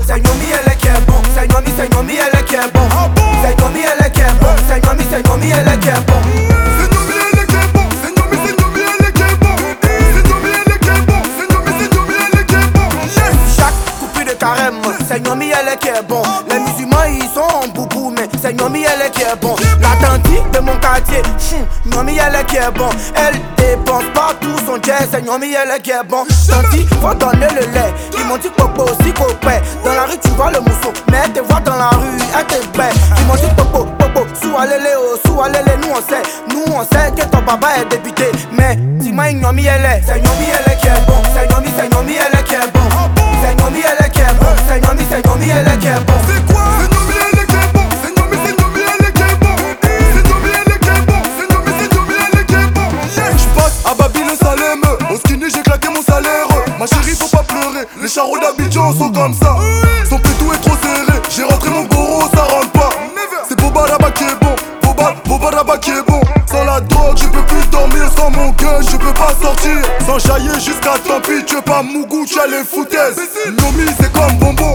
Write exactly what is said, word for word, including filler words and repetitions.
C'est Nomi elle est qui est bon. C'est Nomi, c'est Nomi elle est qui est bon. C'est Nomi elle est qui est bon. C'est Nomi, c'est Nomi elle est qui est bon. C'est Nomi elle est qui est bon. C'est Nomi, c'est Nomi elle est qui est bon. C'est Nomi elle est qui est bon. C'est Nomi, c'est Nomi elle est qui est bon. Yes. Chaque coupure de carême, c'est Nomi elle est qui est bon. Les musulmans ils sont en boubou, mais c'est Nomi elle est qui est bon. La tante de mon quartier, hum, Nomi elle est qui est bon. Elle dépense pas tout son jet, c'est Nomi elle est qui est bon. Tanti, faut donner le lait. Ils m'ont dit popo aussi copain. Dans la rue tu vois le mousseau, mais elle te voit dans la rue, elle te bête. Ils m'ont dit popo, popo, sous alélé, oh, sous alélé, nous on sait. Nous on sait que ton papa est député. Mais dis-moi une Nomi elle est, c'est Nomi elle est qui est bon. C'est Nomi, c'est Nomi elle est qui est bon. C'est Nomi elle est qui est bon. C'est Nomi, c'est Nomi elle est qui est bon. C'est quoi? C'est Nomi elle est qui est bon. C'est Nomi, c'est Nomi elle est qui est bon. C'est Nomi elle est qui est bon. C'est Nomi, c'est Nomi elle est qui est bon. Yes. J'passe à Babylone Salem. Au skinny j'ai claqué mon salaire. Ma chérie faut pas pleurer. Les charros d'Abidjan sont comme ça. Son pétou est trop serré. J'ai rentré mon goro, ça rentre pas. C'est Boba là-bas qui est bon. Boba, Boba là-bas qui est bon. Sans la drogue je peux plus dormir. Sans mon gun je peux pas sortir. Sans jaillir jusqu'à tant pis. Tu veux pas Mougou, tu as les foutaises. Nomi c'est comme bonbon.